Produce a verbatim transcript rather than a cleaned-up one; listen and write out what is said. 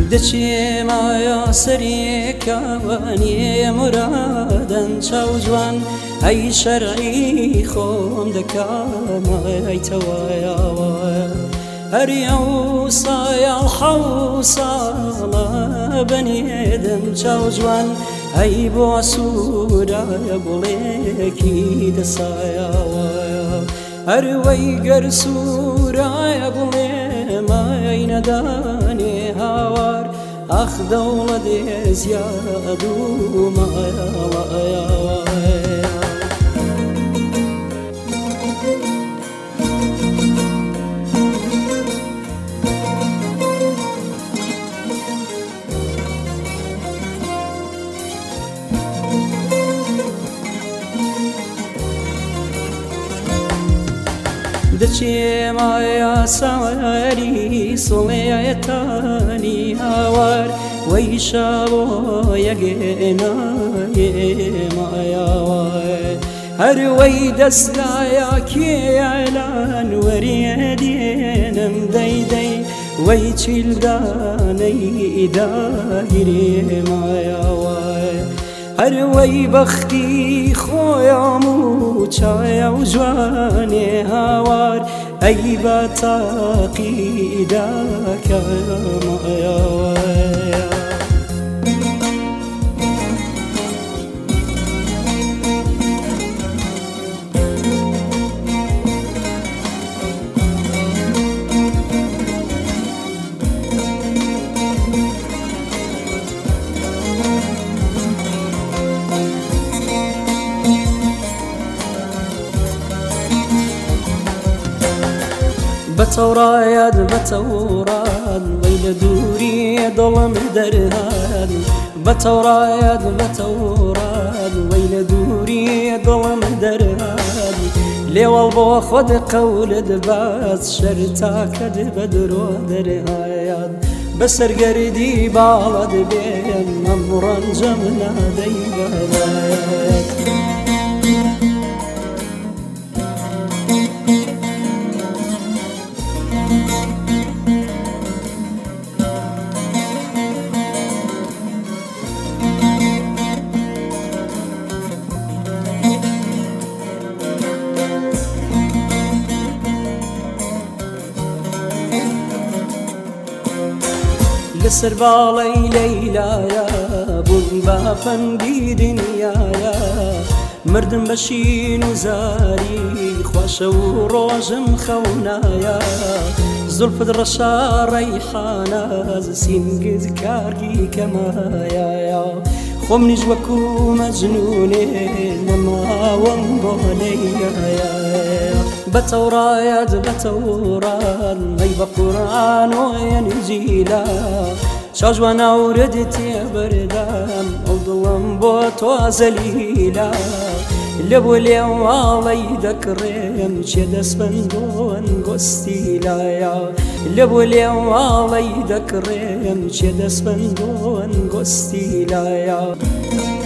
دەچێمایە سەرێکاوانێ مرادەن چاو جوان ئەی شەرعی خۆم دەکامایتەوایەوە هەری ئەو سایەڵ حەو ساڵە بەنێدەم چاو جوان ئەی بۆ سوورایە گوڵێکی دەسایەوە هەروەی گەر سوورایە گوڵێمای نەدانێ هاوار ئەخ دەوڵەدێ زیاد و مایەڵەیەوە دەچێمایە ساواری سڵێیەتانی هاوار وەی شەبۆ یەگێنایێمایەوە هەروەی دەستگایە کێیانان وەریە دێنم دەیدەی وەی چیلدانەی داگیرێمایەوە هەروەی بەختی خۆیام و چایە و جوانێ هاوار ئەی بە تاقی داکەمایەوە بەتەورایەت بەتەورات وەی لە دووری دڵم دەرهات بەتەورایەت بەتەورات وەی لە دووری دڵم دەرهات لێوەڵ بۆ خۆت قەولت باس شەرتاکەت بە درۆ دەرهات بەسەرگەردی باڵەت بێن ئەم ڕەنجەم نادەیبەت لەسەر باڵەی لەیلایە بوون بە فەندی دنیایە مردم بە شین و زاری خواشە و ڕۆژم خەونایە زولفت ڕەشا ڕەیحانە سینگت کارگی کەمایە خۆم نیش وەکو مەجنونێ نەماوەم بۆ لەیلایە بەتەورایەت بەتەورات ئەی بە قورئان و ئەنجیلا چاو جوانە ورد تێبەردام ئەو دڵم بۆ تۆ زەلیلا لەبۆ لێواڵەی دەکڕێم چێ دەستبەند و ئەنگۆستیلایە لەبۆ لێواڵەی دەکڕێم چێ دەستبەند و ئەنگۆستیلایە